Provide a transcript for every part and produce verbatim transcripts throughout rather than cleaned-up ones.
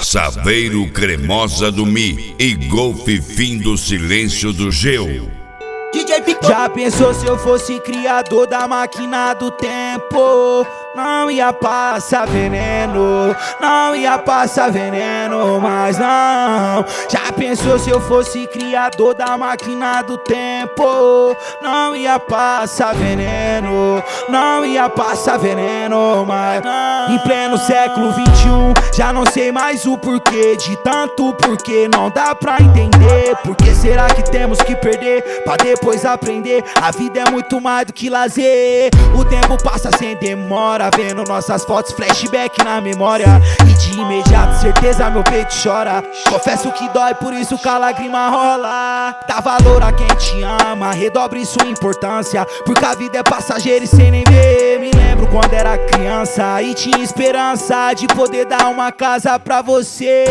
Saveiro Cremosa do Mi e Golfe Fim do Silêncio do Geu. Já pensou se eu fosse criador da máquina do tempo? Não ia passar veneno, não ia passar veneno, mas não. Já pensou se eu fosse criador da máquina do tempo? Não ia passar veneno, não ia passar veneno, mas não. Em pleno século vinte e um, já não sei mais o porquê de tanto porquê, não dá pra entender. Por que será que temos que perder pra depois aprender? A vida é muito mais do que lazer. O tempo passa sem demora, vendo nossas fotos, flashback na memória, e de imediato certeza meu peito chora. Confesso que dói, por isso que a lágrima rola. Dá valor a quem te ama, redobre sua importância, porque a vida é passageira e sem nem ver. Me lembro quando era criança e tinha esperança de poder dar uma casa pra você,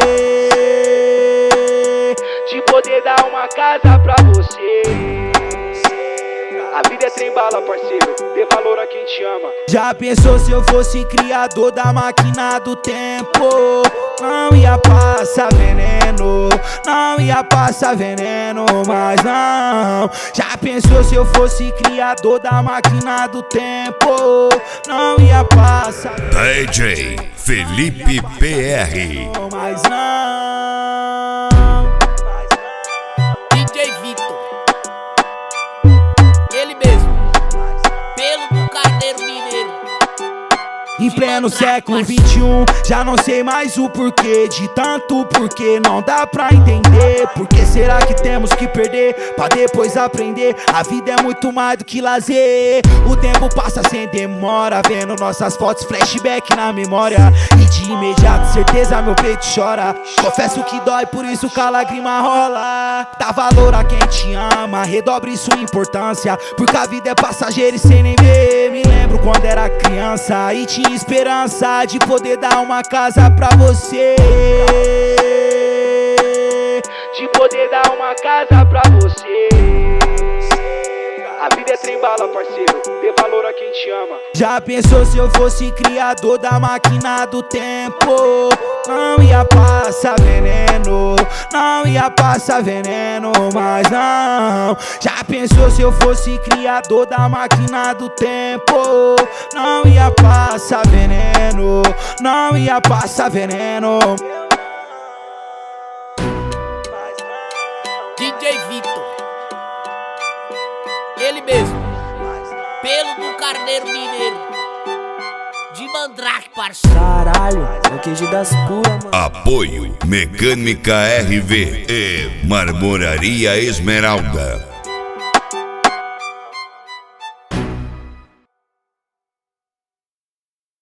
de poder dar uma casa pra você. A vida é trem bala, parceiro, dê valor a quem te ama. Já pensou se eu fosse criador da máquina do tempo? Não ia passar veneno, não ia passar veneno, mas não. Já pensou se eu fosse criador da máquina do tempo? Não ia passar D J Felipe P R, mas não. D J Vitor, ele mesmo, pelo do Carneiro Mineiro. Em pleno século vinte e um, já não sei mais o porquê de tanto porquê, não dá pra entender. Por que será que temos que perder pra depois aprender? A vida é muito mais do que lazer. O tempo passa sem demora, vendo nossas fotos, flashback na memória, e de imediato certeza meu peito chora. Confesso que dói, por isso que a lágrima rola. Dá valor a quem te ama, redobre sua importância, porque a vida é passageira e sem nem ver. Me lembro quando era criança e tinha esperança de poder dar uma casa pra você, de poder dar uma casa pra você. A vida é trem bala, parceiro, dê valor a quem te ama. Já pensou se eu fosse criador da máquina do tempo? Não ia passar veneno, não ia passar veneno, mas não. Já pensou se eu fosse criador da máquina do tempo? Não ia passar veneno, não ia passar veneno. D J Vitor, ele mesmo, pelo do Carneiro Mineiro, de Mandrake, parceiro. Caralho, é o queijo das puras, mano. Apoio Mecânica R V e Marmoraria Esmeralda.